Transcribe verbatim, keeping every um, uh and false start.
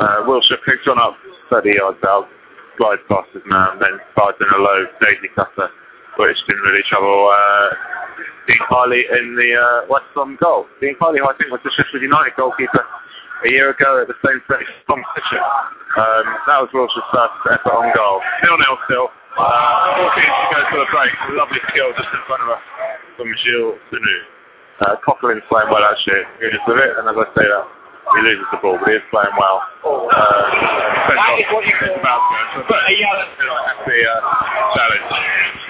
Uh, Wilshire picked one up thirty yards out, glides past his man, then fired in a low daisy cutter, which didn't really trouble uh, Dean Harley in the uh, West Brom goal. Dean Harley, who I think was the Sheffield United goalkeeper a year ago at the same place competition. Um, that was Wilshire's first effort on goal. nil nil still. Uh, fourteen to go to the break. Lovely skill just in front of us from Gilles Sunu. Uh, Coughlin's playing well actually. He is with it, and as I say that, he loses the ball, but he is playing well. Uh, that is what you call about to go. But, yeah, that's the uh, challenge.